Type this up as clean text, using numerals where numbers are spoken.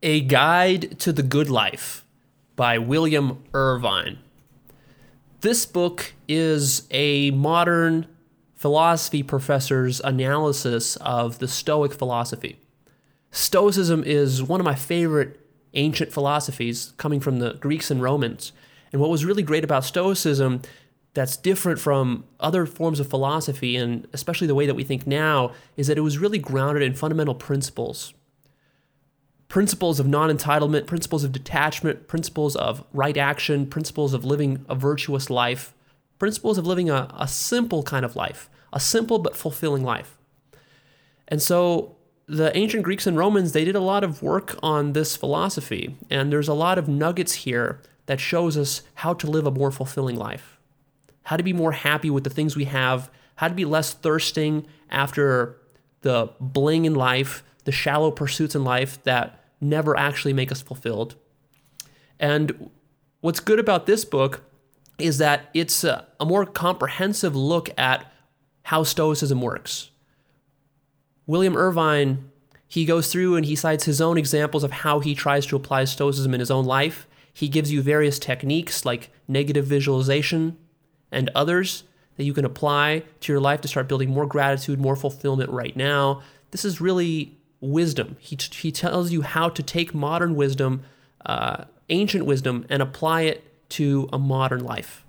A Guide to the Good Life by William Irvine. This book is a modern philosophy professor's analysis of the Stoic philosophy. Stoicism is one of my favorite ancient philosophies coming from the Greeks and Romans. And what was really great about Stoicism that's different from other forms of philosophy, and especially the way that we think now, is that it was really grounded in fundamental principles. Principles of non-entitlement, principles of detachment, principles of right action, principles of living a virtuous life, principles of living a simple kind of life, a simple but fulfilling life. And so the ancient Greeks and Romans, they did a lot of work on this philosophy, and there's a lot of nuggets here that shows us how to live a more fulfilling life, how to be more happy with the things we have, how to be less thirsting after the bling in life, the shallow pursuits in life that never actually make us fulfilled. And what's good about this book is that it's a more comprehensive look at how Stoicism works. William Irvine, he goes through and he cites his own examples of how he tries to apply Stoicism in his own life. He gives you various techniques like negative visualization and others that you can apply to your life to start building more gratitude, more fulfillment right now. This is really wisdom. He tells you how to take modern wisdom, ancient wisdom, and apply it to a modern life.